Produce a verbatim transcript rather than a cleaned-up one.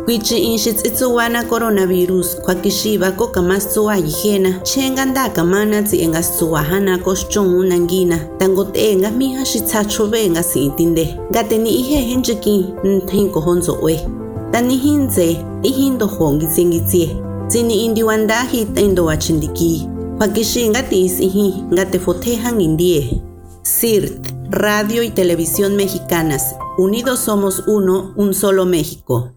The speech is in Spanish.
Kwichi inshits itsuwana coronavirus kwakishiba ko kamasua yihena chenganda kamana tsi engas tsuwahana koshchongu nangina tangote engas miha shitsachobe engas intinde gateni ihe henjiki nthin kohonzo we tani hinze ihindo hongi singitsie tsini indiwandahi tendo wachindiki kwakishi ngati isihi ngate fotejan indie. C I R T, Radio y Televisión Mexicanas, unidos somos uno, un solo México.